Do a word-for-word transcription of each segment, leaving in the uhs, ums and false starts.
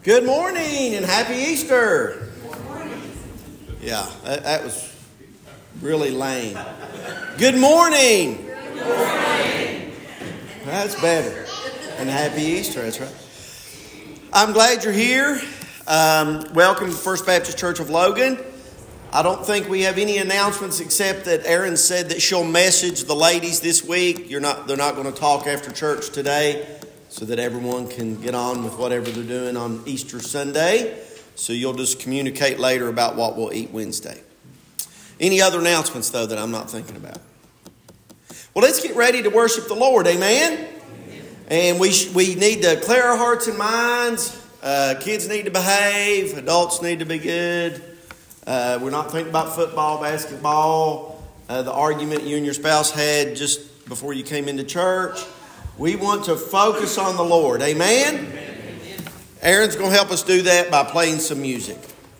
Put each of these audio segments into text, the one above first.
Good morning and happy Easter. Good morning. Yeah, that, that was really lame. Good morning. Good morning. That's better. And happy Easter, that's right. I'm glad you're here. Um, welcome to First Baptist Church of Logan. I don't think we have any announcements except that Erin said that she'll message the ladies this week. You're not, they're not going to talk after church today, so that everyone can get on with whatever they're doing on Easter Sunday. So you'll just communicate later about what we'll eat Wednesday. Any other announcements, though, that I'm not thinking about? Well, let's get ready to worship the Lord. Amen? Amen. And we sh- we need to clear our hearts and minds. Uh, kids need to behave. Adults need to be good. Uh, we're not thinking about football, basketball, uh, the argument you and your spouse had just before you came into church. We want to focus on the Lord. Amen? Amen. Aaron's going to help us do that by playing some music.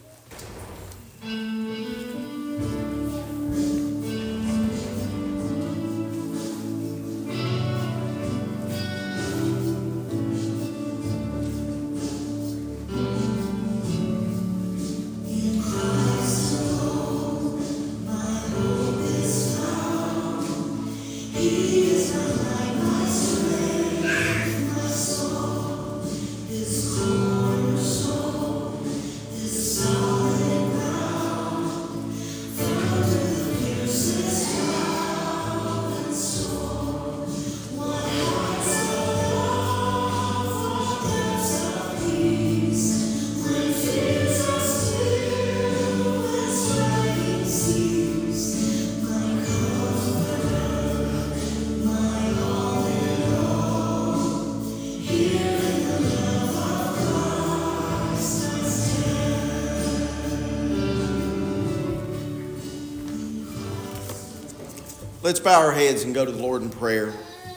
Let's bow our heads and go to the Lord in prayer.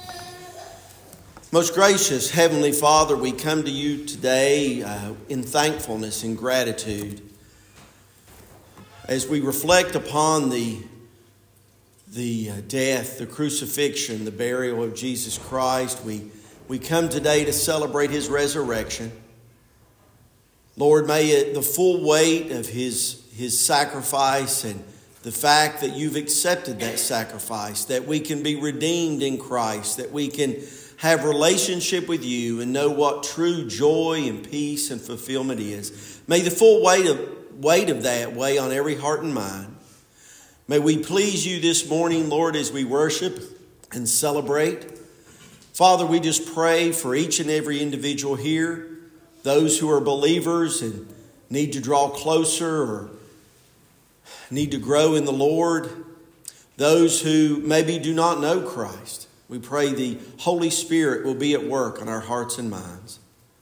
Most gracious Heavenly Father, we come to you today uh, in thankfulness and gratitude. As we reflect upon the, the uh, death, the crucifixion, the burial of Jesus Christ, we, we come today to celebrate His resurrection. Lord, may it, the full weight of His, His sacrifice and the fact that you've accepted that sacrifice, that we can be redeemed in Christ, that we can have relationship with you and know what true joy and peace and fulfillment is. May the full weight of, weight of that weigh on every heart and mind. May we please you this morning, Lord, as we worship and celebrate. Father, we just pray for each and every individual here, those who are believers and need to draw closer or need to grow in the Lord, those who maybe do not know Christ. We pray the Holy Spirit will be at work on our hearts and minds.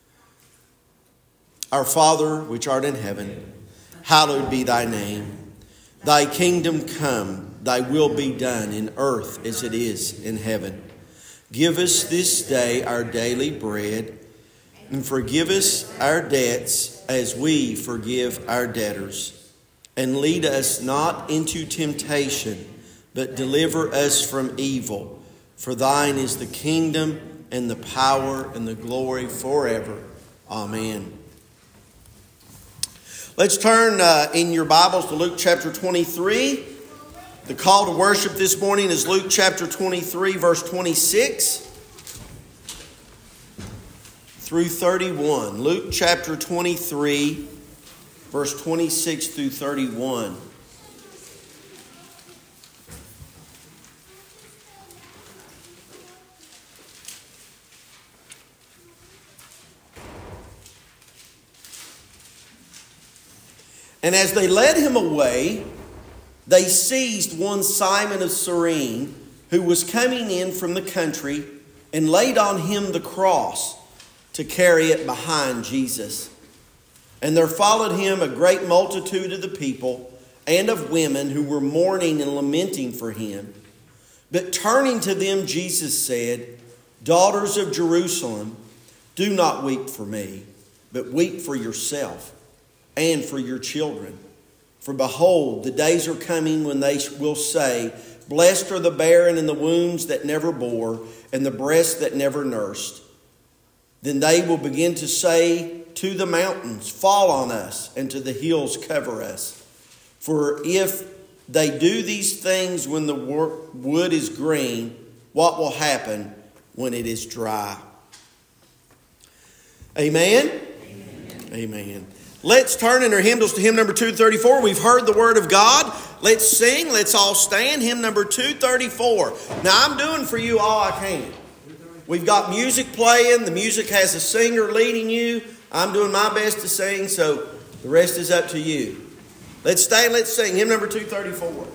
Our Father, which art in heaven, hallowed be thy name. Thy kingdom come, thy will be done in earth as it is in heaven. Give us this day our daily bread, and forgive us our debts as we forgive our debtors. And lead us not into temptation, but deliver us from evil. For thine is the kingdom and the power and the glory forever. Amen. Let's turn uh, in your Bibles to Luke chapter twenty-three. The call to worship this morning is Luke chapter twenty-three, verse twenty-six through thirty-one. Luke chapter twenty-three, verse twenty-six through thirty-one. And as they led him away, they seized one Simon of Cyrene, who was coming in from the country, and laid on him the cross to carry it behind Jesus. And there followed him a great multitude of the people and of women who were mourning and lamenting for him. But turning to them, Jesus said, "Daughters of Jerusalem, do not weep for me, but weep for yourself and for your children. For behold, the days are coming when they will say, Blessed are the barren and the wombs that never bore, and the breasts that never nursed. Then they will begin to say to to the mountains, fall on us, and to the hills cover us. For if they do these things when the wood is green, what will happen when it is dry? Amen? Amen. Amen. Let's turn in our hymnals to hymn number two thirty-four. We've heard the word of God. Let's sing. Let's all stand. Hymn number two thirty-four. Now, I'm doing for you all I can. We've got music playing. The music has a singer leading you. I'm doing my best to sing, so the rest is up to you. Let's stand. Let's sing. Hymn number two thirty-four.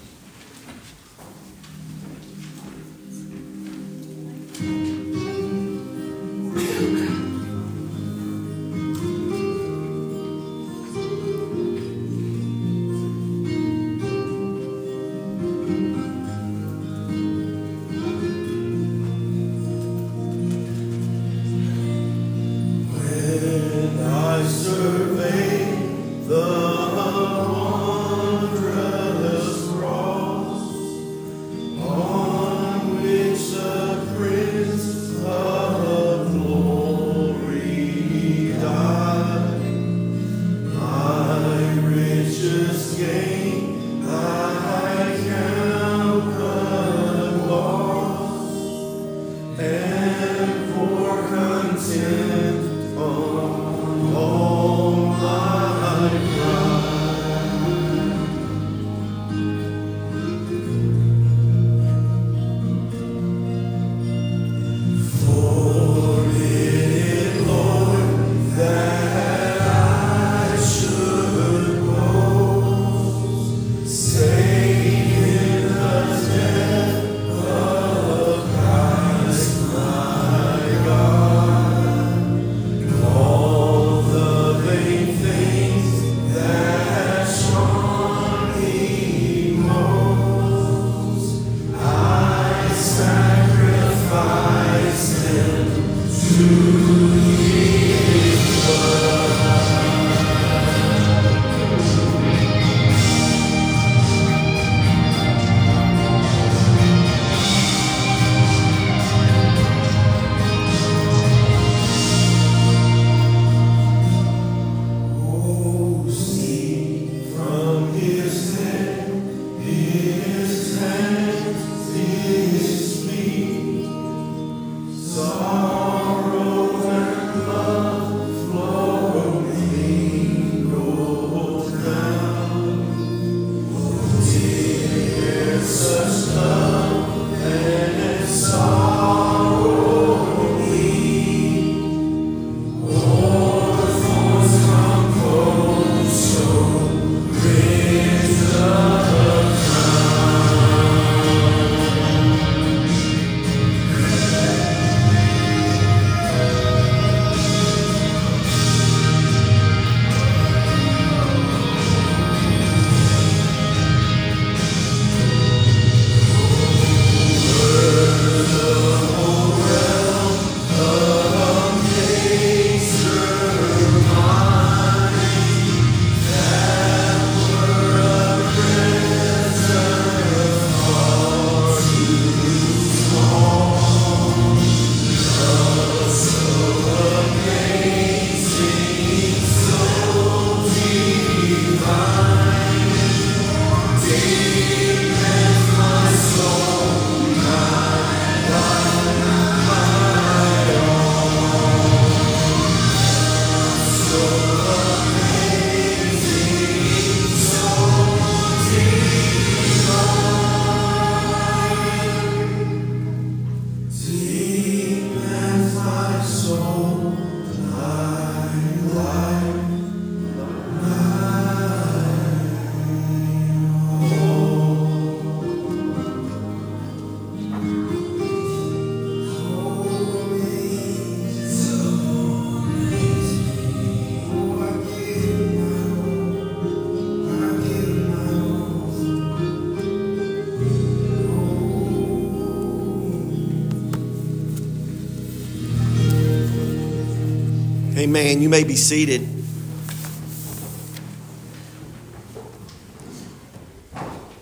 Amen. You may be seated.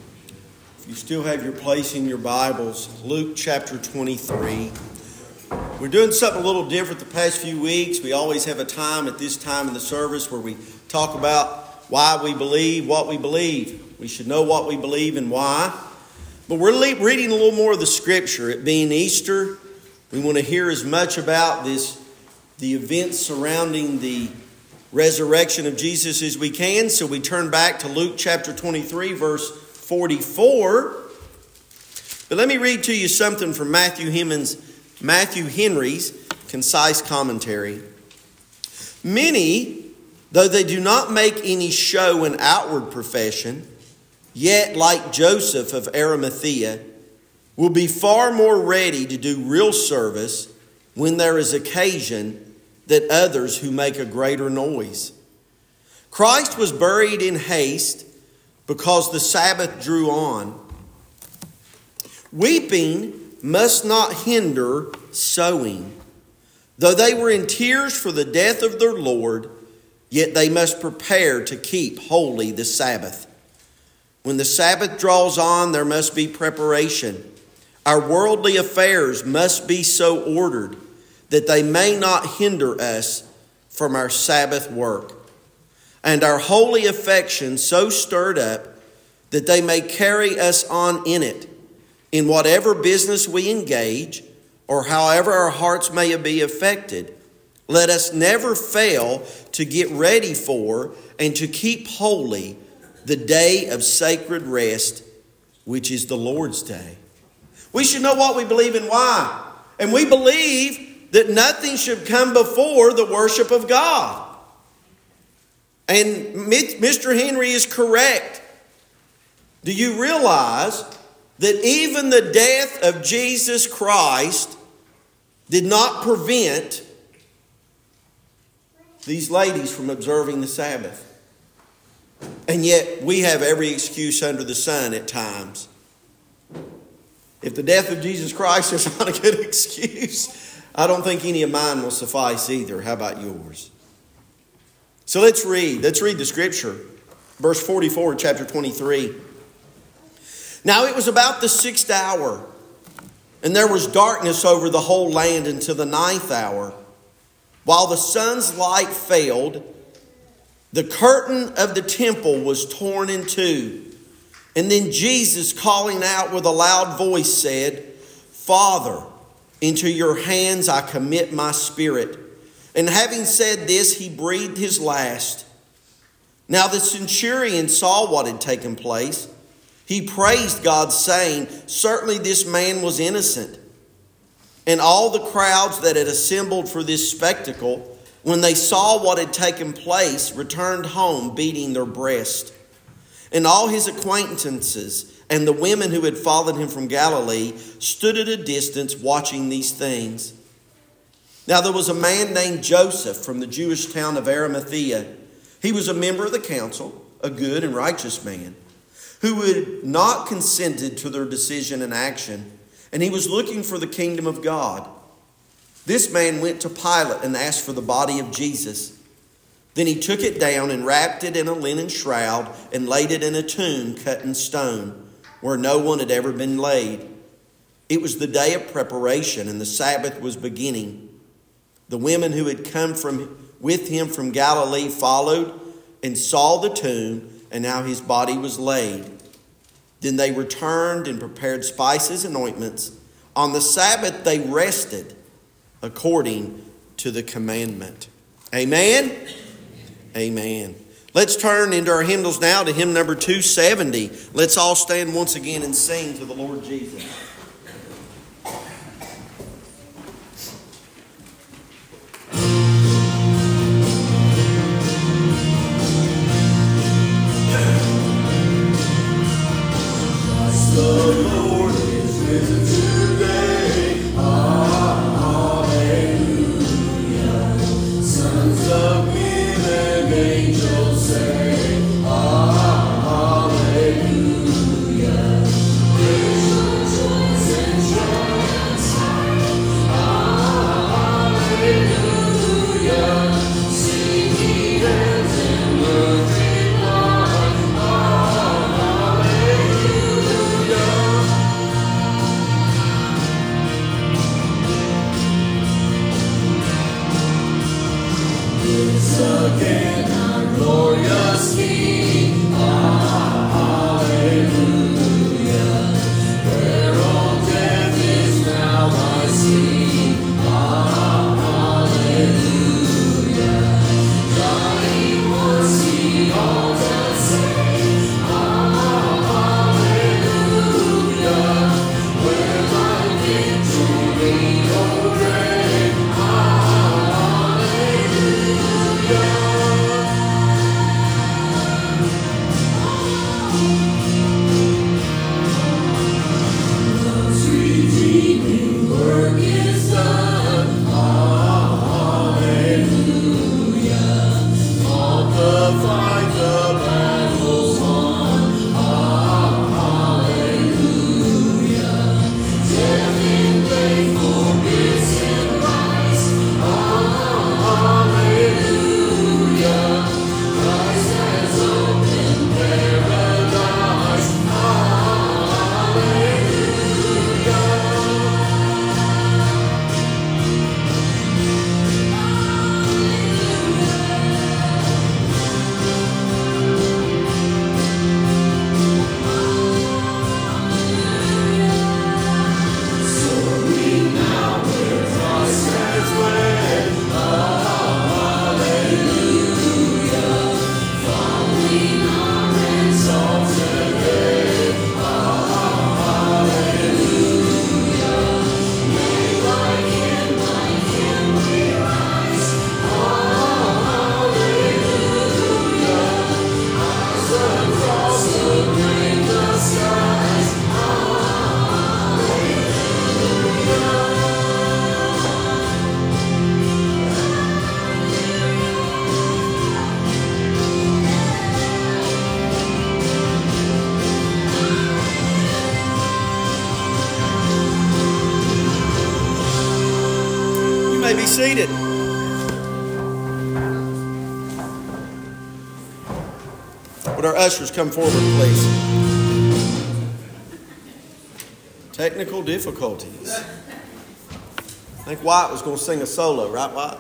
If you still have your place in your Bibles, Luke chapter twenty-three. We're doing something a little different the past few weeks. We always have a time at this time in the service where we talk about why we believe what we believe. We should know what we believe and why. But we're le- reading a little more of the Scripture. It being Easter, we want to hear as much about this, the events surrounding the resurrection of Jesus as we can. So we turn back to Luke chapter twenty-three, verse forty-four. But let me read to you something from Matthew Hemans, Matthew Henry's concise commentary. Many, though they do not make any show in outward profession, yet like Joseph of Arimathea, will be far more ready to do real service when there is occasion than others who make a greater noise. Christ was buried in haste because the Sabbath drew on. Weeping must not hinder sowing. Though they were in tears for the death of their Lord, yet they must prepare to keep holy the Sabbath. When the Sabbath draws on, there must be preparation. Our worldly affairs must be so ordered that they may not hinder us from our Sabbath work, and our holy affections so stirred up that they may carry us on in it, in whatever business we engage, or however our hearts may be affected. Let us never fail to get ready for and to keep holy the day of sacred rest, which is the Lord's day. We should know what we believe and why. And we believe that nothing should come before the worship of God. And Mister Henry is correct. Do you realize that even the death of Jesus Christ did not prevent these ladies from observing the Sabbath? And yet we have every excuse under the sun at times. If the death of Jesus Christ is not a good excuse, I don't think any of mine will suffice either. How about yours? So let's read. Let's read the Scripture. Verse forty-four, chapter twenty-three. Now it was about the sixth hour, and there was darkness over the whole land until the ninth hour. While the sun's light failed, the curtain of the temple was torn in two. And then Jesus, calling out with a loud voice, said, Father, into your hands I commit my spirit. And having said this, he breathed his last. Now the centurion saw what had taken place. He praised God, saying, Certainly this man was innocent. And all the crowds that had assembled for this spectacle, when they saw what had taken place, returned home beating their breast. And all his acquaintances and the women who had followed him from Galilee stood at a distance watching these things. Now there was a man named Joseph from the Jewish town of Arimathea. He was a member of the council, a good and righteous man, who had not consented to their decision and action, and he was looking for the kingdom of God. This man went to Pilate and asked for the body of Jesus. Then he took it down and wrapped it in a linen shroud and laid it in a tomb cut in stone, where no one had ever been laid. It was the day of preparation, and the Sabbath was beginning. The women who had come from with him from Galilee followed and saw the tomb, and how his body was laid. Then they returned and prepared spices and ointments. On the Sabbath they rested according to the commandment. Amen? Amen. Let's turn into our hymnals now to hymn number two seventy. Let's all stand once again and sing to the Lord Jesus. Hallelujah. may be seated. Would our ushers come forward, please? Technical difficulties. I think Wyatt was going to sing a solo, right, Wyatt?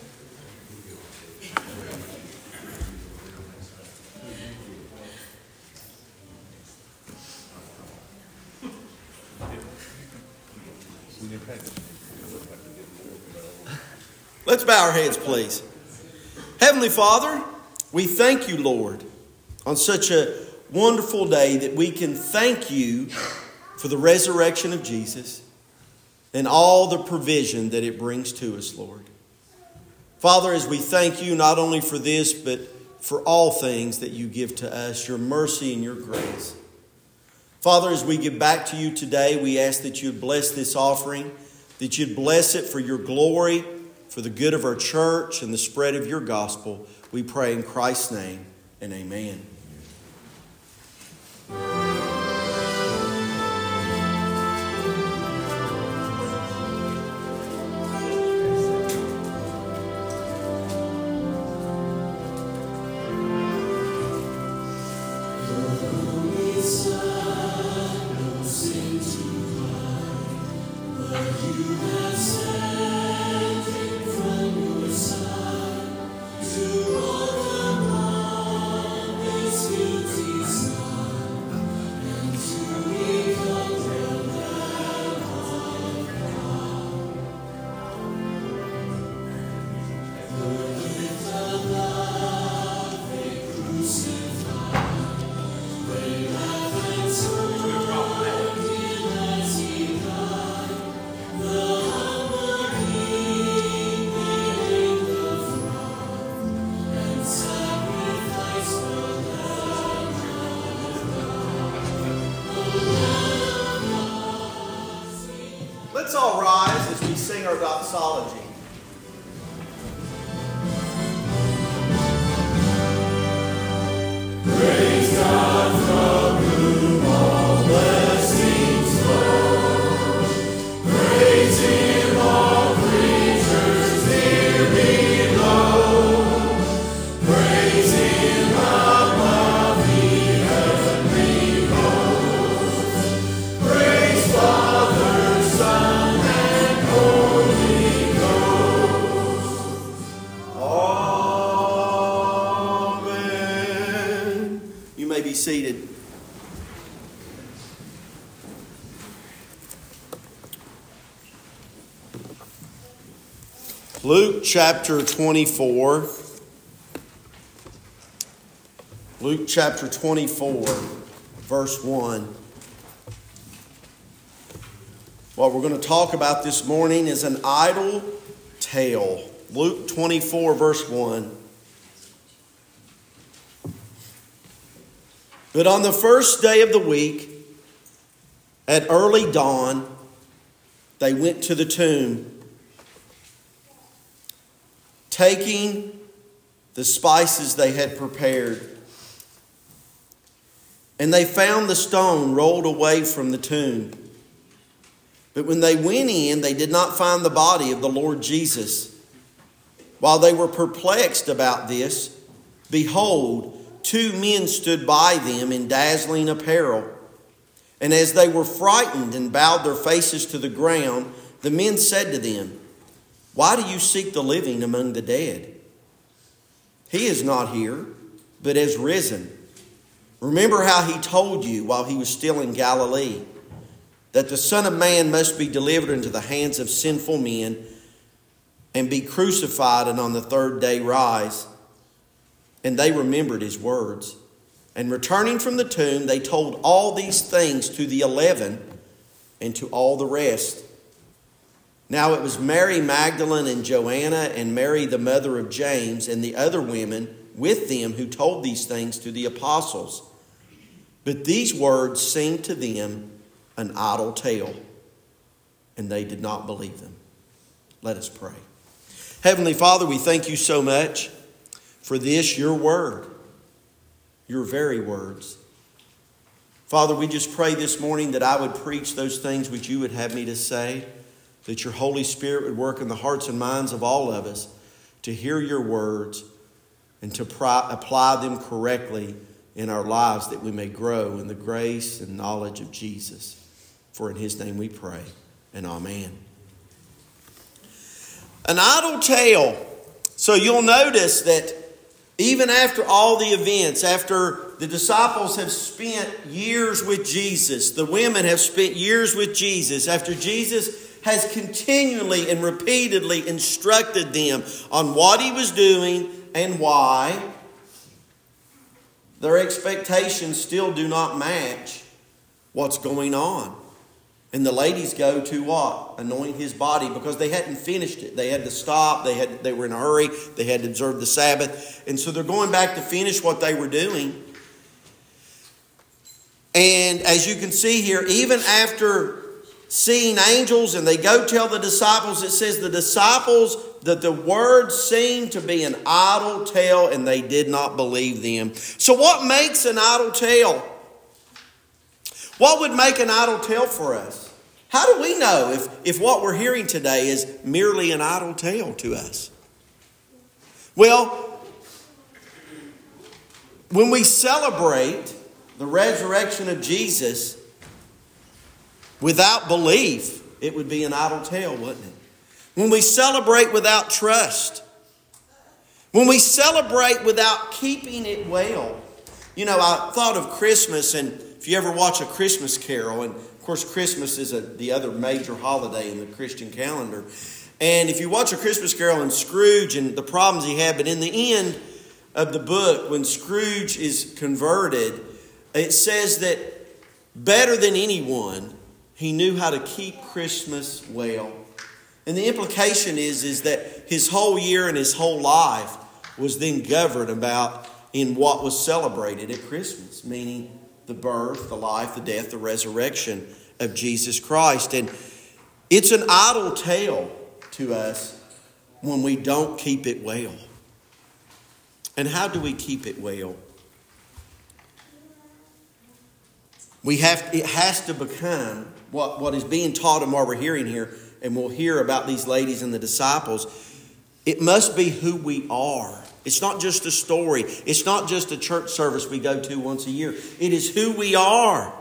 Let's bow our heads, please. Heavenly Father, we thank you, Lord, on such a wonderful day that we can thank you for the resurrection of Jesus and all the provision that it brings to us, Lord. Father, as we thank you not only for this, but for all things that you give to us, your mercy and your grace. Father, as we give back to you today, we ask that you'd bless this offering, that you'd bless it for your glory, for the good of our church and the spread of your gospel. We pray in Christ's name, and amen. Let's all rise as we sing our doxology. Praise God from whom all blessings flow. Praise Him, all creatures near below. Praise Him above the heavenly hosts. Praise Father, Son, and Holy Ghost. be seated. Luke chapter twenty-four. Luke chapter twenty-four, verse one. What we're going to talk about this morning is an idle tale. Luke twenty-four, verse one. But on the first day of the week, at early dawn, they went to the tomb, taking the spices they had prepared. And they found the stone rolled away from the tomb. But when they went in, they did not find the body of the Lord Jesus. While they were perplexed about this, behold, two men stood by them in dazzling apparel. And as they were frightened and bowed their faces to the ground, the men said to them, "Why do you seek the living among the dead? He is not here, but has risen. Remember how he told you while he was still in Galilee, that the Son of Man must be delivered into the hands of sinful men and be crucified and on the third day rise." And they remembered his words. And returning from the tomb, they told all these things to the eleven and to all the rest. Now it was Mary Magdalene and Joanna and Mary the mother of James and the other women with them who told these things to the apostles. But these words seemed to them an idle tale, and they did not believe them. Let us pray. Heavenly Father, we thank you so much for this, your word, your very words. Father, we just pray this morning that I would preach those things which you would have me to say, that your Holy Spirit would work in the hearts and minds of all of us to hear your words and to pri- apply them correctly in our lives, that we may grow in the grace and knowledge of Jesus. For in his name we pray, and amen. An idle tale. So you'll notice that even after all the events, after the disciples have spent years with Jesus, the women have spent years with Jesus, after Jesus has continually and repeatedly instructed them on what he was doing and why, their expectations still do not match what's going on. And the ladies go to what? Anoint his body, because they hadn't finished it. They had to stop. They had they were in a hurry. They had to observe the Sabbath. And so they're going back to finish what they were doing. And as you can see here, even after seeing angels, and they go tell the disciples, it says the disciples, that the words seemed to be an idle tale, and they did not believe them. So what makes an idle tale? What would make an idle tale for us? How do we know if, if what we're hearing today is merely an idle tale to us? Well, when we celebrate the resurrection of Jesus without belief, it would be an idle tale, wouldn't it? When we celebrate without trust, when we celebrate without keeping it well. You know, I thought of Christmas, and if you ever watch A Christmas Carol, and of course Christmas is a, the other major holiday in the Christian calendar. And if you watch A Christmas Carol and Scrooge and the problems he had, but in the end of the book, when Scrooge is converted, it says that better than anyone, he knew how to keep Christmas well. And the implication is, is that his whole year and his whole life was then governed about in what was celebrated at Christmas, meaning the birth, the life, the death, the resurrection of Jesus Christ. And it's an idle tale to us when we don't keep it well. And how do we keep it well? We have, it has to become what, what is being taught and what we're hearing here, and we'll hear about these ladies and the disciples. It must be who we are. It's not just a story. It's not just a church service we go to once a year. It is who we are.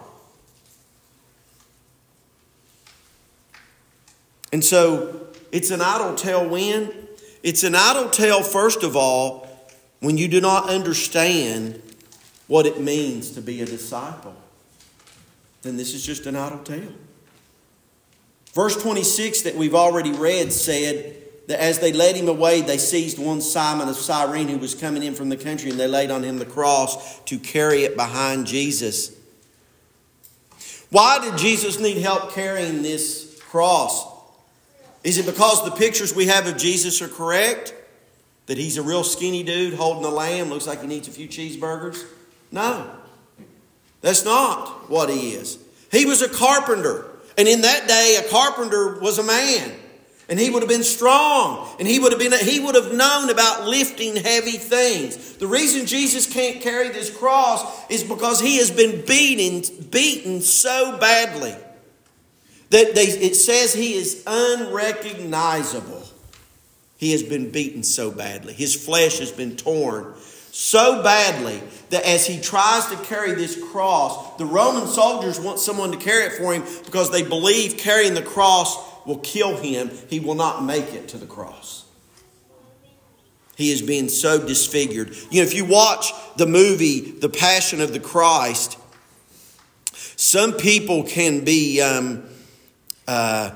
And so it's an idle tale when? It's an idle tale, first of all, when you do not understand what it means to be a disciple, then this is just an idle tale. Verse twenty-six that we've already read said that as they led him away, they seized one Simon of Cyrene who was coming in from the country, and they laid on him the cross to carry it behind Jesus. Why did Jesus need help carrying this cross? Is it because the pictures we have of Jesus are correct? That he's a real skinny dude holding a lamb, looks like he needs a few cheeseburgers? No, that's not what he is. He was a carpenter. And in that day, a carpenter was a man. And he would have been strong. And he would have been, he would have known about lifting heavy things. The reason Jesus can't carry this cross is because he has been beaten, beaten so badly that they, it says he is unrecognizable. He has been beaten so badly. His flesh has been torn so badly that as he tries to carry this cross, the Roman soldiers want someone to carry it for him because they believe carrying the cross will kill him. He will not make it to the cross. He is being so disfigured. You know, if you watch the movie The Passion of the Christ, some people can be um, uh,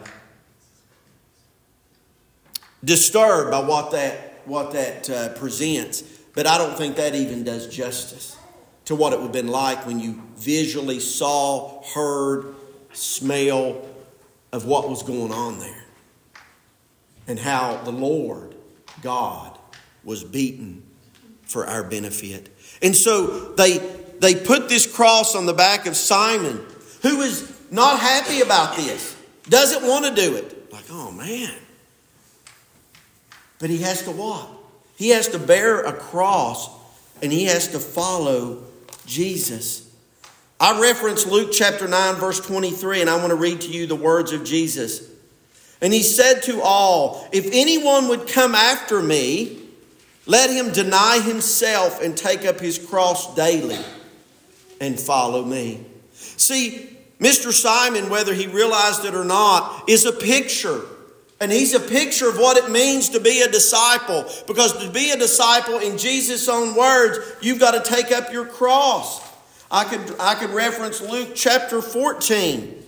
disturbed by what that what that uh, presents. But I don't think that even does justice to what it would have been like when you visually saw, heard, smell of what was going on there. And how the Lord God was beaten for our benefit. And so they, they put this cross on the back of Simon, who is not happy about this. Doesn't want to do it. Like, oh man. But he has to what? He has to bear a cross and he has to follow Jesus. I reference Luke chapter nine verse twenty-three, and I want to read to you the words of Jesus. And he said to all, if anyone would come after me, let him deny himself and take up his cross daily and follow me. See, Mister Simon, whether he realized it or not, is a picture. And he's a picture of what it means to be a disciple. Because to be a disciple, in Jesus' own words, you've got to take up your cross. I could, I could reference Luke chapter fourteen.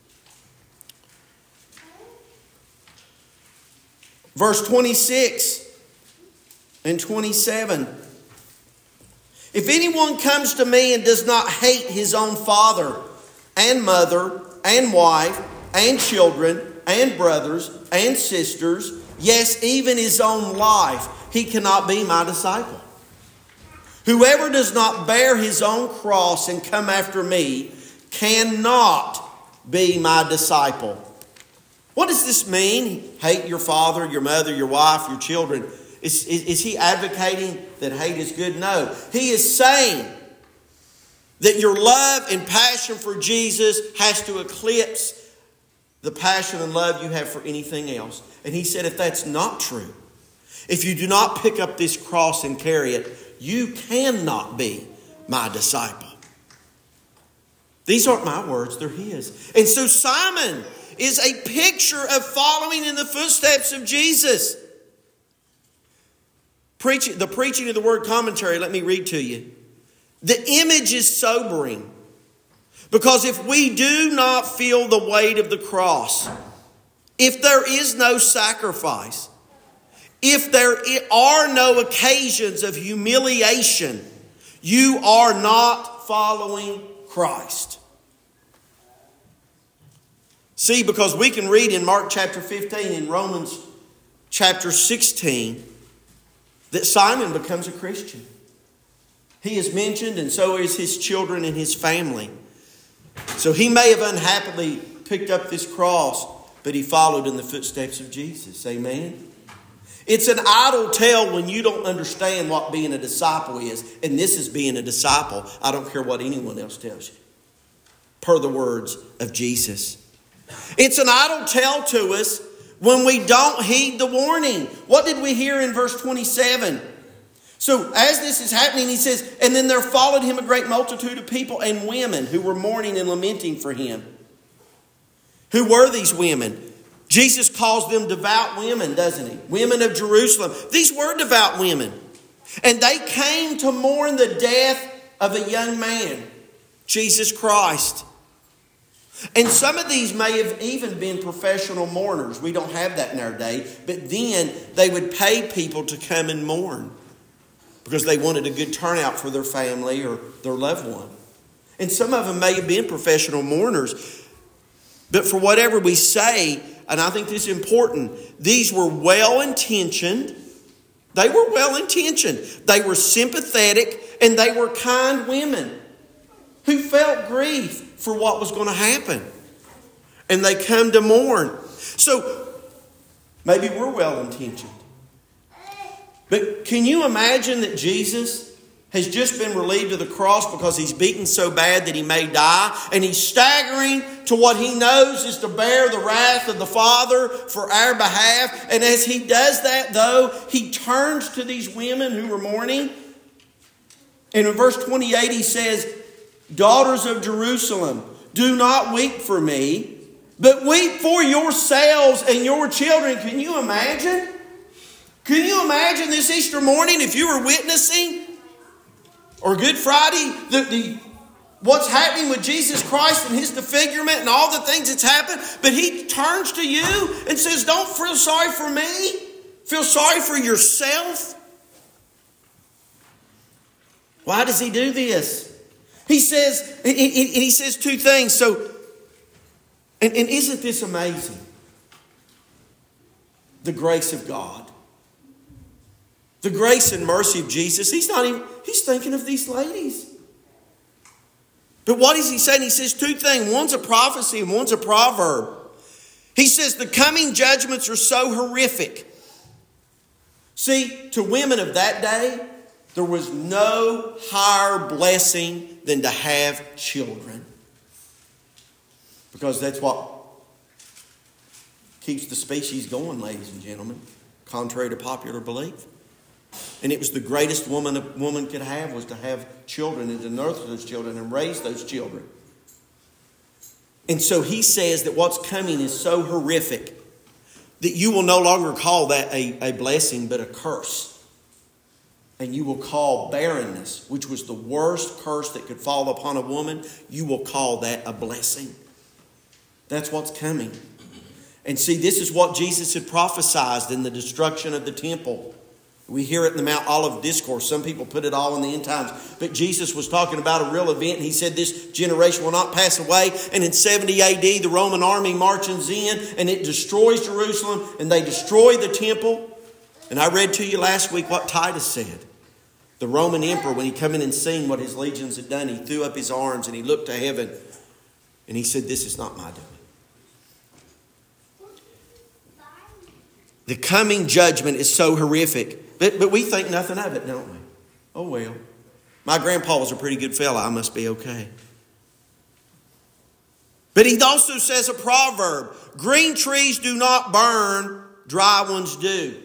Verse twenty-six and twenty-seven. If anyone comes to me and does not hate his own father and mother and wife and children and brothers and sisters, yes, even his own life, he cannot be my disciple. Whoever does not bear his own cross and come after me cannot be my disciple. What does this mean? Hate your father, your mother, your wife, your children. Is, is, is he advocating that hate is good? No. He is saying that your love and passion for Jesus has to eclipse the passion and love you have for anything else. And he said, if that's not true, if you do not pick up this cross and carry it, you cannot be my disciple. These aren't my words, they're his. And so Simon is a picture of following in the footsteps of Jesus. Preaching, the preaching of the word commentary, let me read to you. The image is sobering. Because if we do not feel the weight of the cross, if there is no sacrifice, if there are no occasions of humiliation, you are not following Christ. See, because we can read in Mark chapter fifteen, in Romans chapter sixteen, that Simon becomes a Christian. He is mentioned, and so is his children and his family. So he may have unhappily picked up this cross, but he followed in the footsteps of Jesus. Amen. It's an idle tale when you don't understand what being a disciple is. And this is being a disciple. I don't care what anyone else tells you. Per the words of Jesus. It's an idle tale to us when we don't heed the warning. What did we hear in verse twenty-seven? So as this is happening, he says, and then there followed him a great multitude of people and women who were mourning and lamenting for him. Who were these women? Jesus calls them devout women, doesn't he? Women of Jerusalem. These were devout women. And they came to mourn the death of a young man, Jesus Christ. And some of these may have even been professional mourners. We don't have that in our day. But then they would pay people to come and mourn because they wanted a good turnout for their family or their loved one. And some of them may have been professional mourners. But for whatever we say, and I think this is important, these were well-intentioned. They were well-intentioned. They were sympathetic and they were kind women who felt grief for what was going to happen. And they come to mourn. So maybe we're well-intentioned. But can you imagine that Jesus has just been relieved of the cross because he's beaten so bad that he may die, and he's staggering to what he knows is to bear the wrath of the Father for our behalf. And as he does that, though, he turns to these women who were mourning. And in verse twenty-eight he says, "Daughters of Jerusalem, do not weep for me, but weep for yourselves and your children." Can you imagine? Can you imagine this Easter morning if you were witnessing, or Good Friday, the, the what's happening with Jesus Christ and his disfigurement and all the things that's happened, but he turns to you and says, "Don't feel sorry for me. Feel sorry for yourself." Why does he do this? He says, and he says two things. So, and, and isn't this amazing? The grace of God. The grace and mercy of Jesus. He's not even, he's thinking of these ladies. But what is he saying? He says two things. One's a prophecy and one's a proverb. He says the coming judgments are so horrific. See, to women of that day, there was no higher blessing than to have children. Because that's what keeps the species going, ladies and gentlemen, contrary to popular belief. And it was the greatest woman a woman could have was to have children and to nurture those children and raise those children. And so he says that what's coming is so horrific that you will no longer call that a, a blessing but a curse. And you will call barrenness, which was the worst curse that could fall upon a woman, you will call that a blessing. That's what's coming. And see, this is what Jesus had prophesied in the destruction of the temple. We hear it in the Mount Olive Discourse. Some people put it all in the end times. But Jesus was talking about a real event. And he said this generation will not pass away. And in seventy A D, the Roman army marches in and it destroys Jerusalem. And they destroy the temple. And I read to you last week what Titus said. The Roman emperor, when he come in and seen what his legions had done, he threw up his arms and he looked to heaven. And he said, "This is not my doing." The coming judgment is so horrific. But, but we think nothing of it, don't we? Oh, well. My grandpa was a pretty good fella. I must be okay. But he also says a proverb. Green trees do not burn, dry ones do.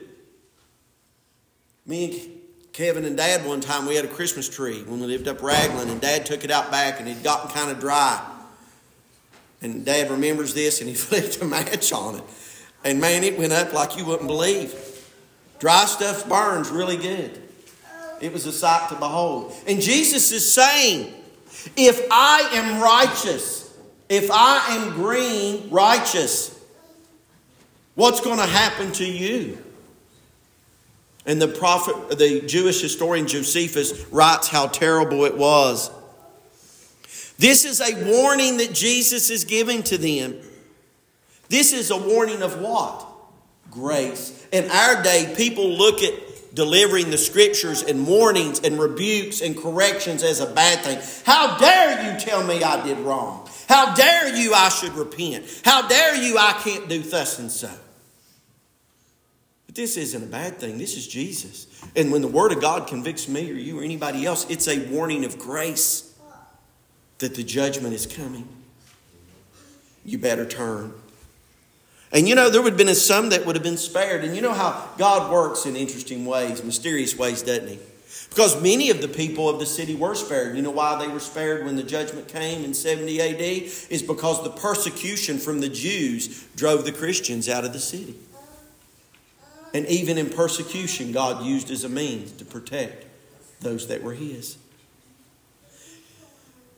Me and Kevin and Dad one time, we had a Christmas tree when we lived up Raglan. And Dad took it out back and it had gotten kind of dry. And Dad remembers this and he flipped a match on it. And man, it went up like you wouldn't believe. Dry stuff burns really good. It was a sight to behold. And Jesus is saying, if I am righteous, if I am green, righteous, what's going to happen to you? And the prophet, the Jewish historian Josephus writes how terrible it was. This is a warning that Jesus is giving to them. This is a warning of what? Grace. In our day, people look at delivering the scriptures and warnings and rebukes and corrections as a bad thing. How dare you tell me I did wrong? How dare you I should repent? How dare you I can't do thus and so? But this isn't a bad thing. This is Jesus. And when the Word of God convicts me or you or anybody else, it's a warning of grace that the judgment is coming. You better turn. And you know, there would have been some that would have been spared. And you know how God works in interesting ways, mysterious ways, doesn't he? Because many of the people of the city were spared. You know why they were spared when the judgment came in seventy A D? Is because the persecution from the Jews drove the Christians out of the city. And even in persecution, God used as a means to protect those that were his.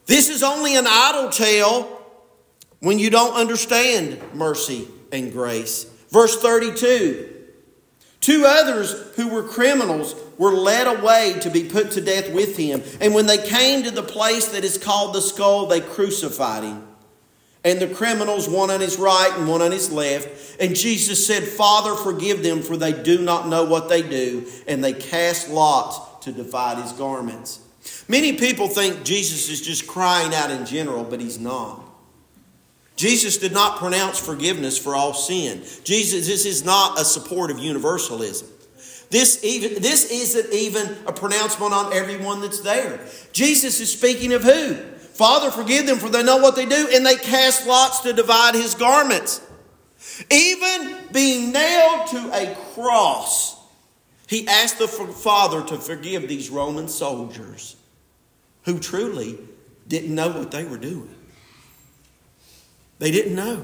This is only an idle tale when you don't understand mercy and grace. Verse thirty-two. Two others who were criminals were led away to be put to death with him. And when they came to the place that is called the Skull, they crucified him. And the criminals, one on his right and one on his left. And Jesus said, Father, forgive them, for they do not know what they do. And they cast lots to divide his garments. Many people think Jesus is just crying out in general, but he's not. Jesus did not pronounce forgiveness for all sin. Jesus, this is not a support of universalism. This, even, this isn't even a pronouncement on everyone that's there. Jesus is speaking of who? Father, forgive them, for they know what they do. And they cast lots to divide his garments. Even being nailed to a cross, he asked the Father to forgive these Roman soldiers who truly didn't know what they were doing. They didn't know.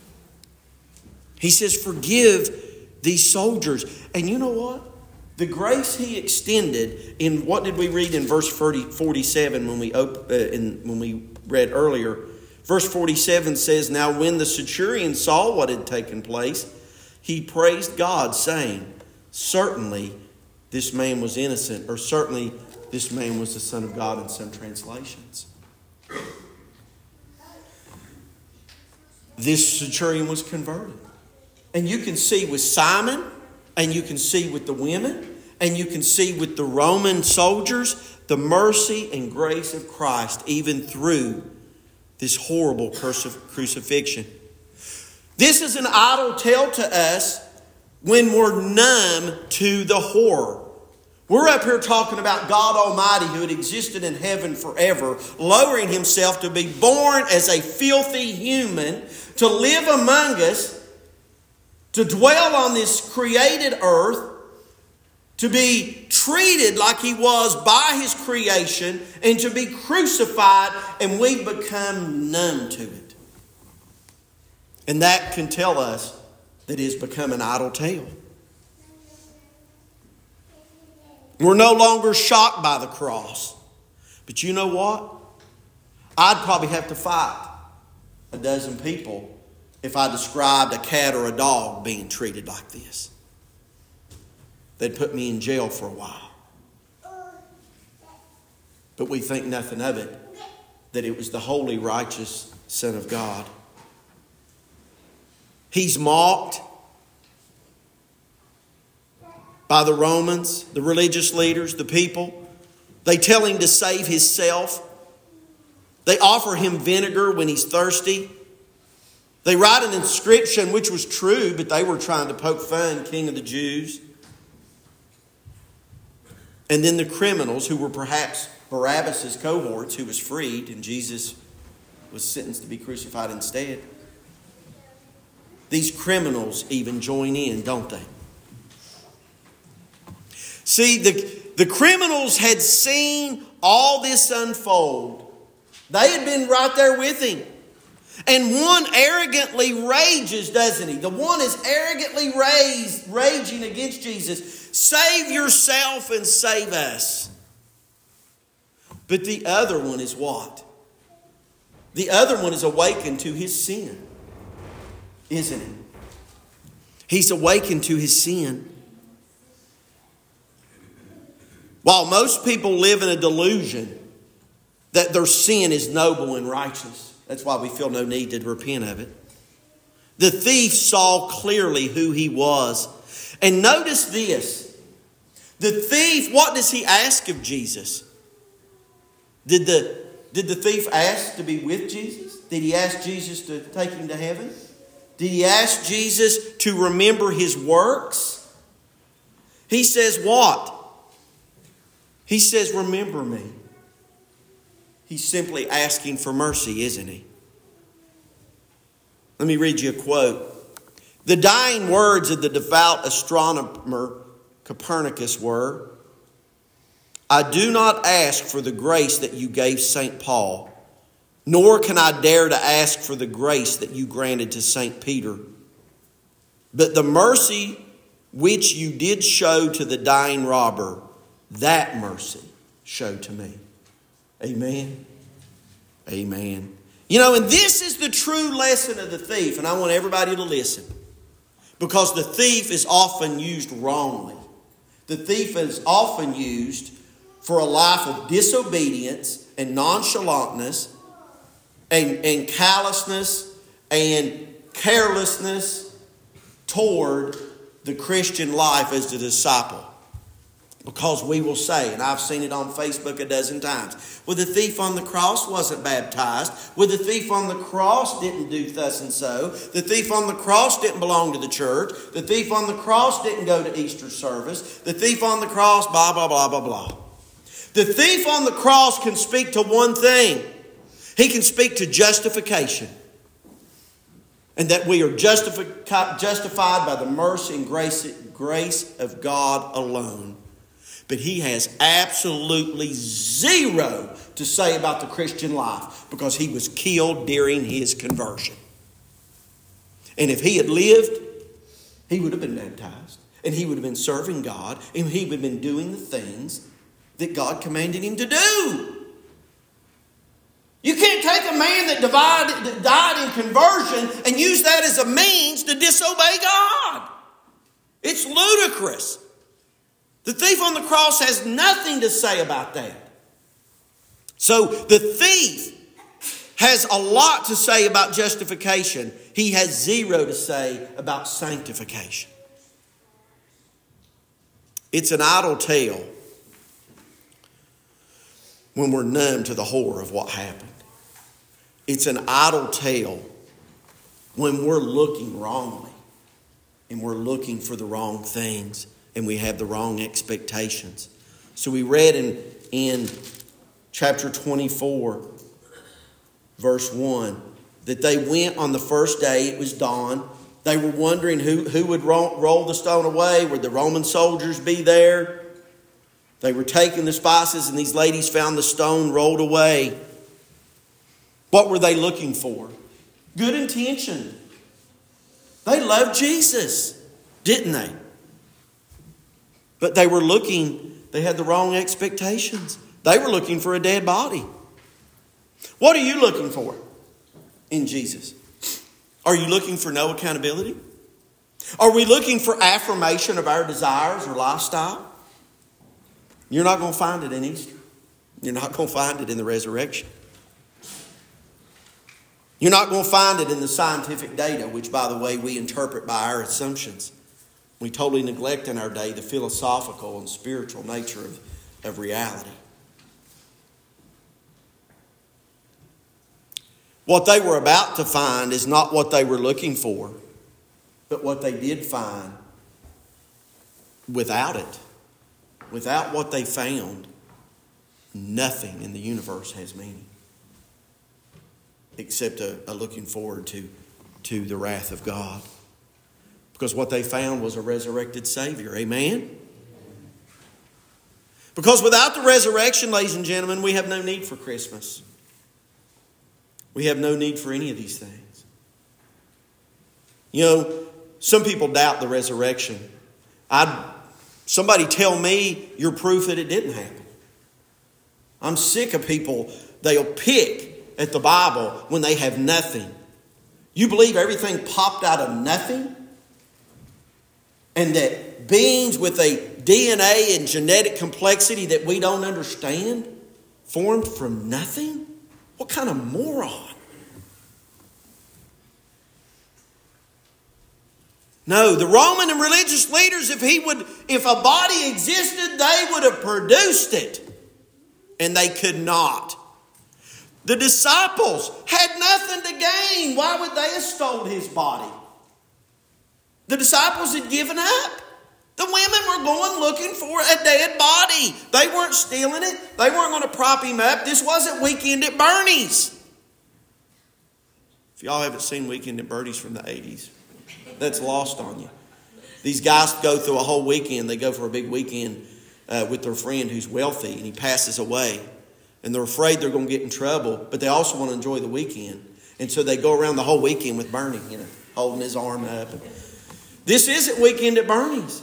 He says, forgive these soldiers. And you know what? The grace he extended in, what did we read in verse forty-seven when we, op- uh, in, when we read earlier? Verse forty-seven says, now when the centurion saw what had taken place, he praised God, saying, certainly this man was innocent, or certainly this man was the Son of God in some translations. This centurion was converted. And you can see with Simon, and you can see with the women, and you can see with the Roman soldiers, the mercy and grace of Christ, even through this horrible crucifixion. This is an idle tale to us when we're numb to the horror. We're up here talking about God Almighty, who had existed in heaven forever, lowering himself to be born as a filthy human, to live among us, to dwell on this created earth, to be treated like he was by his creation, and to be crucified, and we become numb to it. And that can tell us that it has become an idle tale. We're no longer shocked by the cross. But you know what? I'd probably have to fight a dozen people if I described a cat or a dog being treated like this. They'd put me in jail for a while. But we think nothing of it, that it was the holy, righteous Son of God. He's mocked by the Romans, the religious leaders, the people. They tell him to save himself. They offer him vinegar when he's thirsty. They write an inscription, which was true, but they were trying to poke fun, King of the Jews. And then the criminals, who were perhaps Barabbas' cohorts, who was freed, and Jesus was sentenced to be crucified instead. These criminals even join in, don't they? See, the, the criminals had seen all this unfold. They had been right there with him. And one arrogantly rages, doesn't he? The one is arrogantly raised, raging against Jesus. Save yourself and save us. But the other one is what? The other one is awakened to his sin, isn't he? He's awakened to his sin. While most people live in a delusion that their sin is noble and righteous, that's why we feel no need to repent of it. The thief saw clearly who he was. And notice this. The thief, what does he ask of Jesus? Did the, did the thief ask to be with Jesus? Did he ask Jesus to take him to heaven? Did he ask Jesus to remember his works? He says what? He says, remember me. He's simply asking for mercy, isn't he? Let me read you a quote. The dying words of the devout astronomer Copernicus were, I do not ask for the grace that you gave Saint Paul, nor can I dare to ask for the grace that you granted to Saint Peter. But the mercy which you did show to the dying robber, that mercy show to me. Amen. Amen. You know, and this is the true lesson of the thief, and I want everybody to listen. Because the thief is often used wrongly. The thief is often used for a life of disobedience and nonchalantness and, and callousness and carelessness toward the Christian life as a disciple. Because we will say, and I've seen it on Facebook a dozen times, well, the thief on the cross wasn't baptized. Well, the thief on the cross didn't do thus and so. The thief on the cross didn't belong to the church. The thief on the cross didn't go to Easter service. The thief on the cross, blah, blah, blah, blah, blah. The thief on the cross can speak to one thing. He can speak to justification. And that we are justifi- justified by the mercy and grace, grace of God alone. But he has absolutely zero to say about the Christian life because he was killed during his conversion. And if he had lived, he would have been baptized. And he would have been serving God. And he would have been doing the things that God commanded him to do. You can't take a man that, divided, that died in conversion and use that as a means to disobey God. It's ludicrous. The thief on the cross has nothing to say about that. So the thief has a lot to say about justification. He has zero to say about sanctification. It's an idle tale when we're numb to the horror of what happened. It's an idle tale when we're looking wrongly and we're looking for the wrong things. And we have the wrong expectations. So we read in, in chapter twenty-four, verse one, that they went on the first day, it was dawn. They were wondering who, who would roll, roll the stone away. Would the Roman soldiers be there? They were taking the spices and these ladies found the stone rolled away. What were they looking for? Good intention. They loved Jesus, didn't they? But they were looking, they had the wrong expectations. They were looking for a dead body. What are you looking for in Jesus? Are you looking for no accountability? Are we looking for affirmation of our desires or lifestyle? You're not going to find it in Easter. You're not going to find it in the resurrection. You're not going to find it in the scientific data, which, by the way, we interpret by our assumptions. We totally neglect in our day the philosophical and spiritual nature of, of reality. What they were about to find is not what they were looking for, but what they did find without it. Without what they found, nothing in the universe has meaning. Except a, a looking forward to, to the wrath of God. Because what they found was a resurrected Savior. Amen? Because without the resurrection, ladies and gentlemen, we have no need for Christmas. We have no need for any of these things. You know, some people doubt the resurrection. I'd, somebody tell me you're proof that it didn't happen. I'm sick of people, they'll pick at the Bible when they have nothing. You believe everything popped out of nothing? And that beings with a D N A and genetic complexity that we don't understand formed from nothing? What kind of moron? No, the Roman and religious leaders, if he would, if a body existed, they would have produced it. And they could not. The disciples had nothing to gain. Why would they have stole his body? The disciples had given up. The women were going looking for a dead body. They weren't stealing it. They weren't going to prop him up. This wasn't Weekend at Bernie's. If y'all haven't seen Weekend at Bernie's from the eighties, that's lost on you. These guys go through a whole weekend. They go for a big weekend uh, with their friend who's wealthy, and he passes away. And they're afraid they're going to get in trouble, but they also want to enjoy the weekend. And so they go around the whole weekend with Bernie, you know, holding his arm up. This isn't Weekend at Bernie's.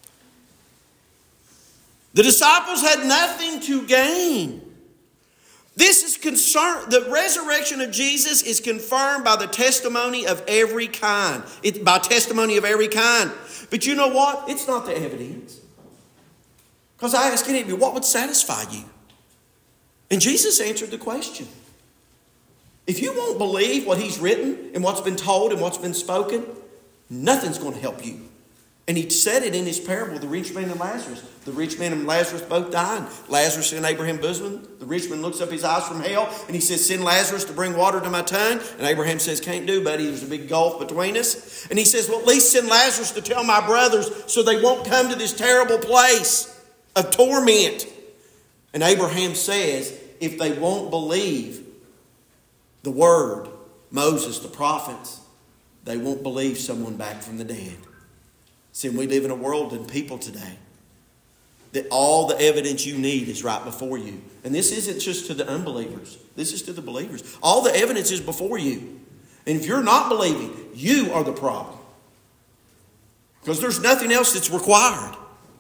The disciples had nothing to gain. This is concerned. The resurrection of Jesus is confirmed by the testimony of every kind. It, by testimony of every kind. But you know what? It's not the evidence. Because I asked any of you, what would satisfy you? And Jesus answered the question. If you won't believe what he's written and what's been told and what's been spoken, nothing's going to help you. And he said it in his parable, the rich man and Lazarus. The rich man and Lazarus both died. Lazarus in Abraham's bosom. The rich man looks up his eyes from hell and he says, send Lazarus to bring water to my tongue. And Abraham says, can't do, buddy. There's a big gulf between us. And he says, well, at least send Lazarus to tell my brothers so they won't come to this terrible place of torment. And Abraham says, if they won't believe the word, Moses, the prophets, they won't believe someone back from the dead. See, we live in a world and people today that all the evidence you need is right before you. And this isn't just to the unbelievers. This is to the believers. All the evidence is before you. And if you're not believing, you are the problem. Because there's nothing else that's required.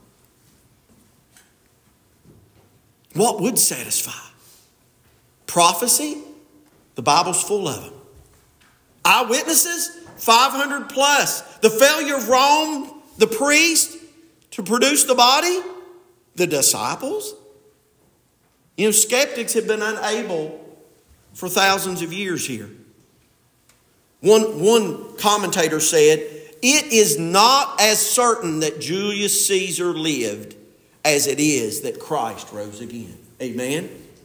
What would satisfy? Prophecy? The Bible's full of them. Eyewitnesses? five hundred plus. The failure of Rome, the priest, to produce the body? The disciples? You know, skeptics have been unable for thousands of years here. One, one commentator said, it is not as certain that Julius Caesar lived as it is that Christ rose again. Amen?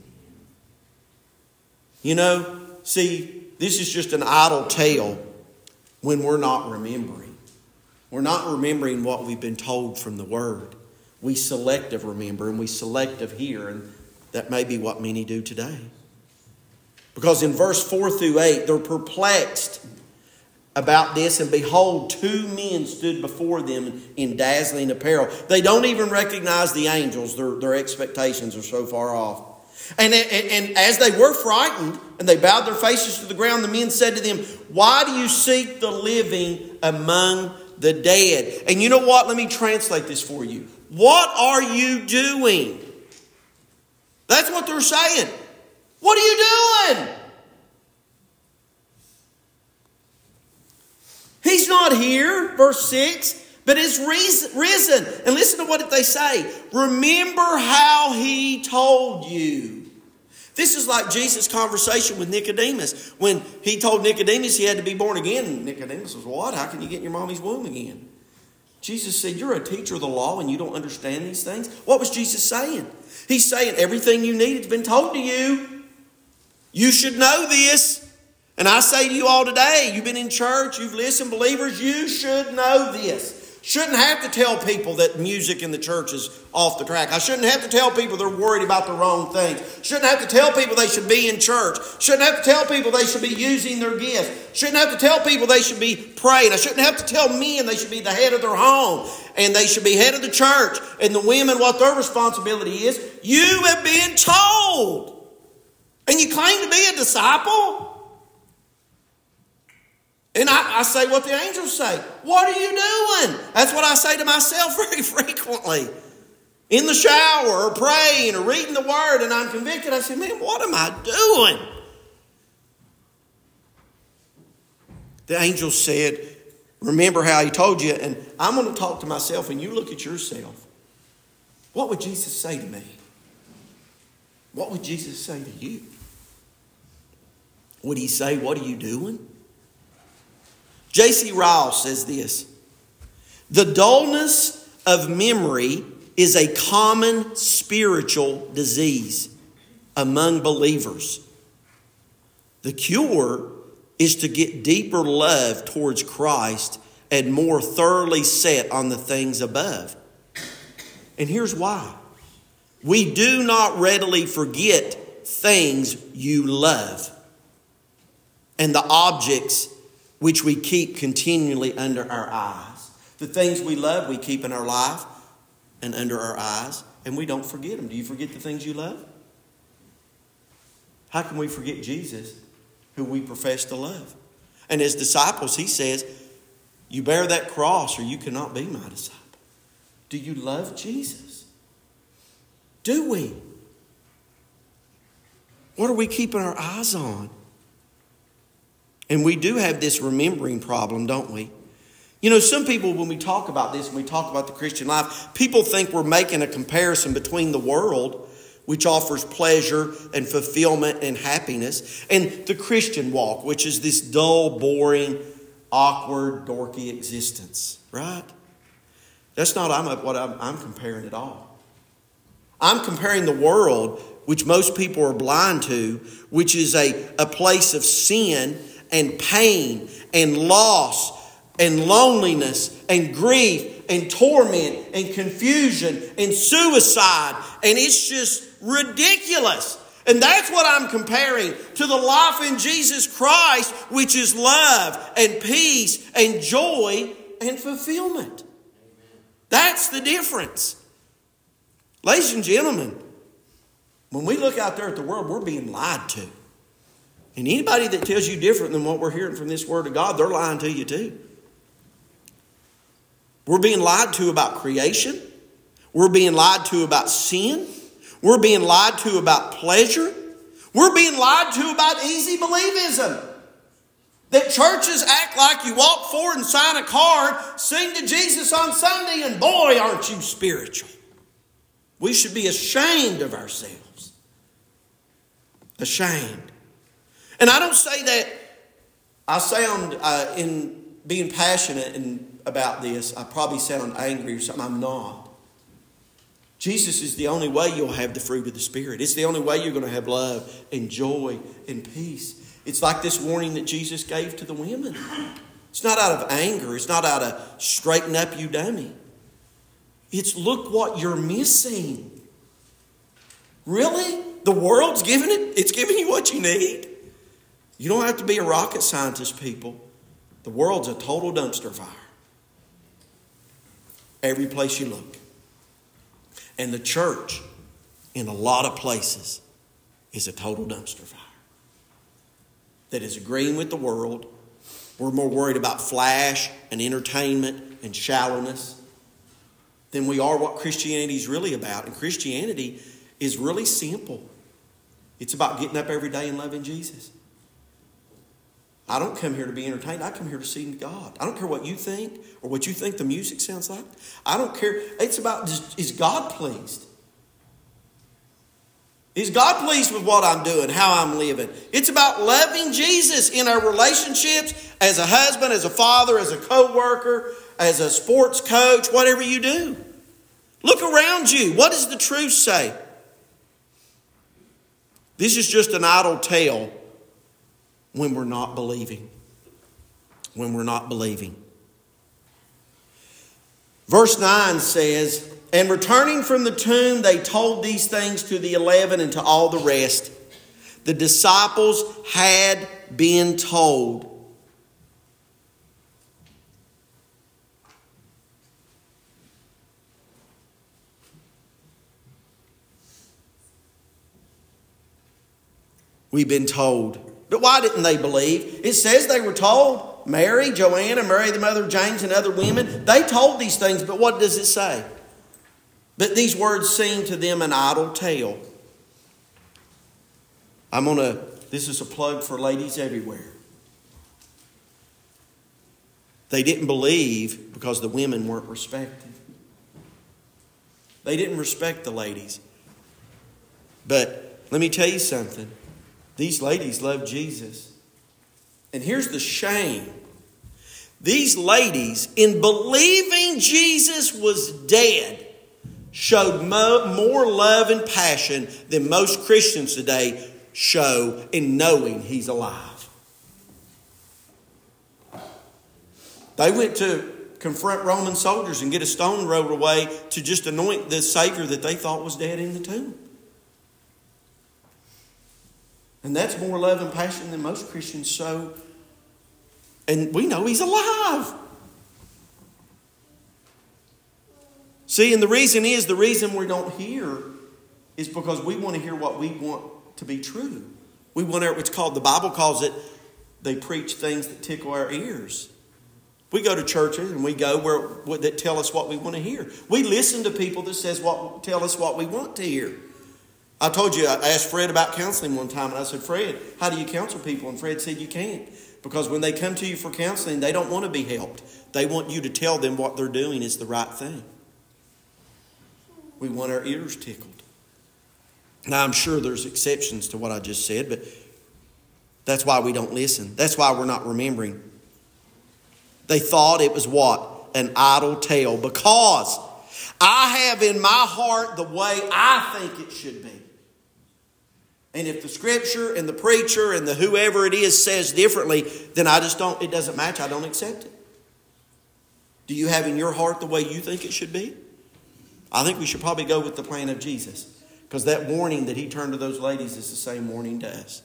You know, see, this is just an idle tale when we're not remembering. We're not remembering what we've been told from the Word. We selective remember and we selective hear, and that may be what many do today. Because in verse four through eight, they're perplexed about this, and behold, two men stood before them in dazzling apparel. They don't even recognize the angels. Their, their expectations are so far off. And, and, and as they were frightened and they bowed their faces to the ground, the men said to them, why do you seek the living among the dead? And you know what? Let me translate this for you. What are you doing? That's what they're saying. What are you doing? He's not here, verse six, but is risen. And listen to what they say. Remember how he told you. This is like Jesus' conversation with Nicodemus. When he told Nicodemus he had to be born again. And Nicodemus was, what? How can you get in your mommy's womb again? Jesus said, you're a teacher of the law and you don't understand these things. What was Jesus saying? He's saying everything you need has been told to you. You should know this. And I say to you all today, you've been in church, you've listened, believers, you should know this. Shouldn't have to tell people that music in the church is off the track. I shouldn't have to tell people they're worried about the wrong things. Shouldn't have to tell people they should be in church. Shouldn't have to tell people they should be using their gifts. Shouldn't have to tell people they should be praying. I shouldn't have to tell men they should be the head of their home. And they should be head of the church. And the women, what their responsibility is. You have been told. And you claim to be a disciple? And I, I say what the angels say. What are you doing? That's what I say to myself very frequently. In the shower or praying or reading the Word, and I'm convicted. I say, man, what am I doing? The angel said, remember how he told you. And I'm going to talk to myself and you look at yourself. What would Jesus say to me? What would Jesus say to you? Would he say, what are you doing? J C Ryle says this, the dullness of memory is a common spiritual disease among believers. The cure is to get deeper love towards Christ and more thoroughly set on the things above. And here's why. We do not readily forget things you love and the objects which we keep continually under our eyes. The things we love, we keep in our life and under our eyes, and we don't forget them. Do you forget the things you love? How can we forget Jesus, who we profess to love? And as disciples, he says, you bear that cross or you cannot be my disciple. Do you love Jesus? Do we? What are we keeping our eyes on? And we do have this remembering problem, don't we? You know, some people, when we talk about this, when we talk about the Christian life, people think we're making a comparison between the world, which offers pleasure and fulfillment and happiness, and the Christian walk, which is this dull, boring, awkward, dorky existence, right? That's not what I'm, I'm comparing at all. I'm comparing the world, which most people are blind to, which is a, a place of sin and pain and loss and loneliness and grief and torment and confusion and suicide. And it's just ridiculous. And that's what I'm comparing to the life in Jesus Christ, which is love and peace and joy and fulfillment. That's the difference. Ladies and gentlemen, when we look out there at the world, we're being lied to. And anybody that tells you different than what we're hearing from this Word of God, they're lying to you too. We're being lied to about creation. We're being lied to about sin. We're being lied to about pleasure. We're being lied to about easy believism. That churches act like you walk forward and sign a card, sing to Jesus on Sunday, and boy, aren't you spiritual. We should be ashamed of ourselves. Ashamed. And I don't say that, I sound uh, in being passionate and about this, I probably sound angry or something. I'm not. Jesus is the only way you'll have the fruit of the Spirit. It's the only way you're going to have love and joy and peace. It's like this warning that Jesus gave to the women. It's not out of anger. It's not out of straighten up, you dummy. It's look what you're missing. Really? The world's giving it? It's giving you what you need? You don't have to be a rocket scientist, people. The world's a total dumpster fire. Every place you look. And the church, in a lot of places, is a total dumpster fire. That is agreeing with the world. We're more worried about flash and entertainment and shallowness than we are what Christianity is really about. And Christianity is really simple. It's about getting up every day and loving Jesus. I don't come here to be entertained. I come here to see God. I don't care what you think or what you think the music sounds like. I don't care. It's about, is God pleased? Is God pleased with what I'm doing, how I'm living? It's about loving Jesus in our relationships as a husband, as a father, as a co-worker, as a sports coach, whatever you do. Look around you. What does the truth say? This is just an idle tale when we're not believing. When we're not believing. Verse nine says, and returning from the tomb, they told these things to the eleven and to all the rest. The disciples had been told. We've been told. But why didn't they believe? It says they were told. Mary, Joanna, Mary the mother of James, and other women, they told these things, but what does it say? But these words seemed to them an idle tale. I'm going to, this is a plug for ladies everywhere. They didn't believe because the women weren't respected. They didn't respect the ladies. But let me tell you something. These ladies loved Jesus. And here's the shame. These ladies, in believing Jesus was dead, showed mo- more love and passion than most Christians today show in knowing He's alive. They went to confront Roman soldiers and get a stone rolled away to just anoint the Savior that they thought was dead in the tomb. And that's more love and passion than most Christians show. And we know He's alive. See, and the reason is, the reason we don't hear is because we want to hear what we want to be true. We want to, it's called, the Bible calls it, they preach things that tickle our ears. We go to churches and we go where that tell us what we want to hear. We listen to people that says what tell us what we want to hear. I told you, I asked Fred about counseling one time, and I said, Fred, how do you counsel people? And Fred said, you can't. Because when they come to you for counseling, they don't want to be helped. They want you to tell them what they're doing is the right thing. We want our ears tickled. Now, I'm sure there's exceptions to what I just said, but that's why we don't listen. That's why we're not remembering. They thought it was what? An idle tale. Because I have in my heart the way I think it should be. And if the scripture and the preacher and the whoever it is says differently, then I just don't, it doesn't match. I don't accept it. Do you have in your heart the way you think it should be? I think we should probably go with the plan of Jesus. Because that warning that he turned to those ladies is the same warning to us.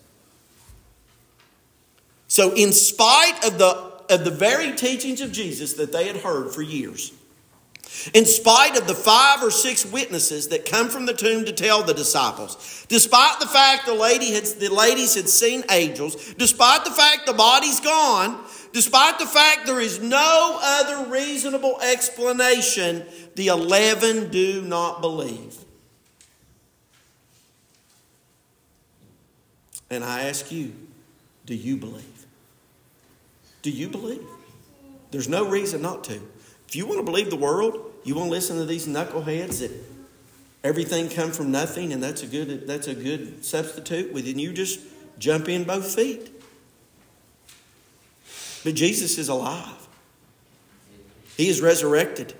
So in spite of the, of the very teachings of Jesus that they had heard for years, in spite of the five or six witnesses that come from the tomb to tell the disciples, despite the fact the, lady had, the ladies had seen angels, despite the fact the body's gone, despite the fact there is no other reasonable explanation, the eleven do not believe. And I ask you, do you believe? Do you believe? There's no reason not to. If you want to believe the world, you want to listen to these knuckleheads that everything come from nothing and that's a good that's a good substitute, well, then you just jump in both feet. But Jesus is alive. He is resurrected.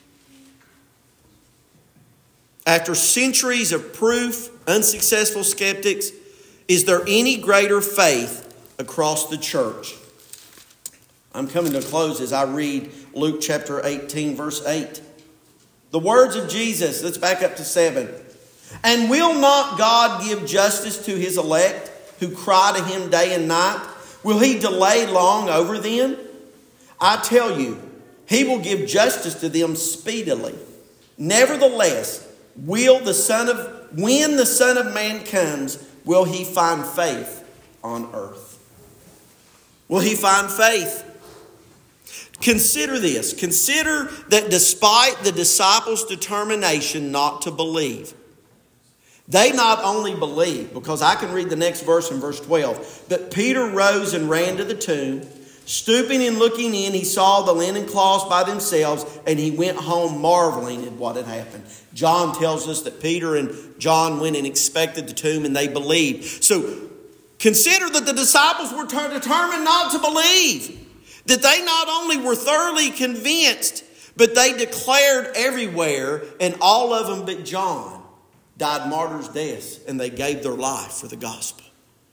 After centuries of proof, unsuccessful skeptics, is there any greater faith across the church? I'm coming to a close as I read Luke chapter eighteen, verse eight. The words of Jesus, let's back up to seven. And will not God give justice to his elect who cry to him day and night? Will he delay long over them? I tell you, he will give justice to them speedily. Nevertheless, will the Son of when the Son of Man comes, will he find faith on earth? Will he find faith? Consider this. Consider that despite the disciples' determination not to believe, they not only believed, because I can read the next verse in verse twelve, but Peter rose and ran to the tomb. Stooping and looking in, he saw the linen cloths by themselves, and he went home marveling at what had happened. John tells us that Peter and John went and inspected the tomb, and they believed. So consider that the disciples were determined not to believe. That they not only were thoroughly convinced, but they declared everywhere, and all of them but John died martyrs' deaths, and they gave their life for the gospel.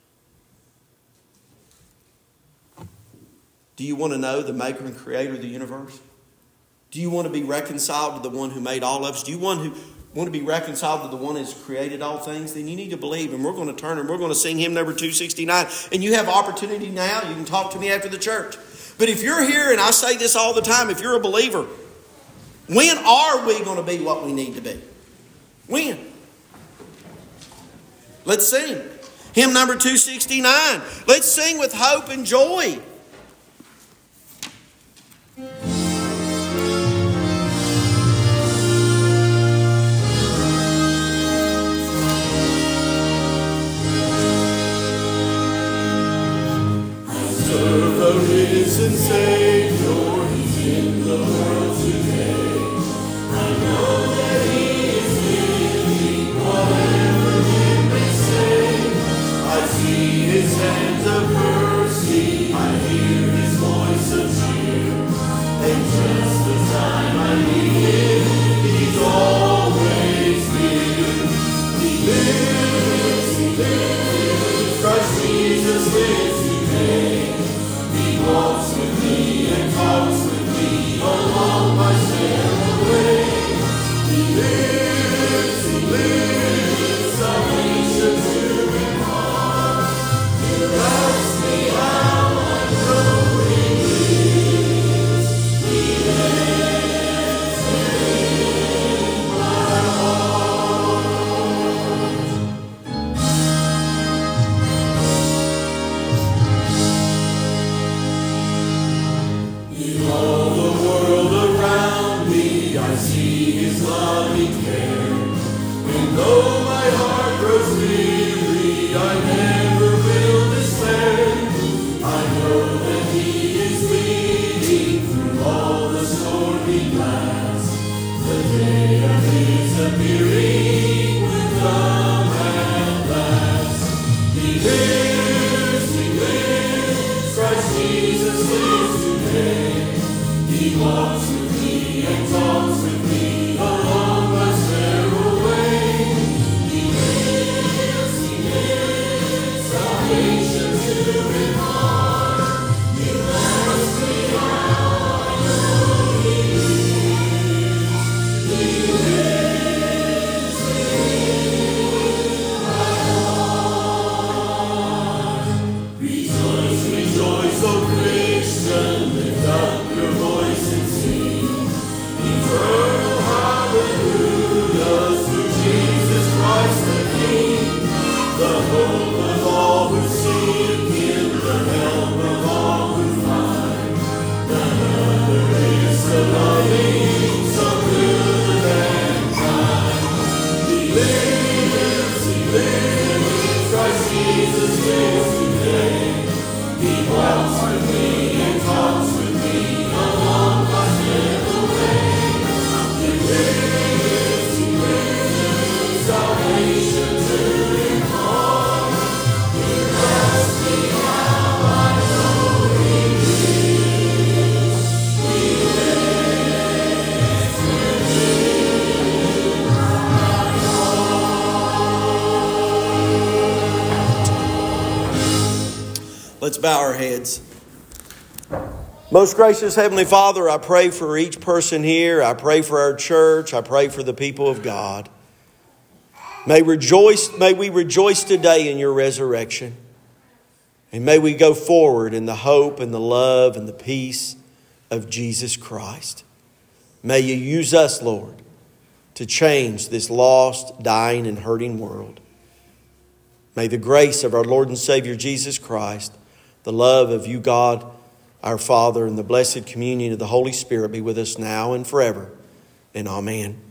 Do you want to know the maker and creator of the universe? Do you want to be reconciled to the one who made all of us? Do you want, who, want to be reconciled to the one who has created all things? Then you need to believe, and we're going to turn and we're going to sing hymn number two sixty-nine. And you have opportunity now. You can talk to me after the church. But if you're here, and I say this all the time, if you're a believer, when are we going to be what we need to be? When? Let's sing. Hymn number two sixty-nine. Let's sing with hope and joy. Risen Savior, He's in the world today. I know that He is living, whatever men may say. I see His hands of mercy, I hear His voice of cheer. And just the time I need Him, He's always near. He lives, He lives, Christ Jesus lives today. Walks with me and Let's bow our heads. Most gracious Heavenly Father, I pray for each person here. I pray for our church. I pray for the people of God. May rejoice, may we rejoice today in your resurrection. And may we go forward in the hope and the love and the peace of Jesus Christ. May you use us, Lord, to change this lost, dying, and hurting world. May the grace of our Lord and Savior Jesus Christ, the love of you, God, our Father, and the blessed communion of the Holy Spirit be with us now and forever. And amen.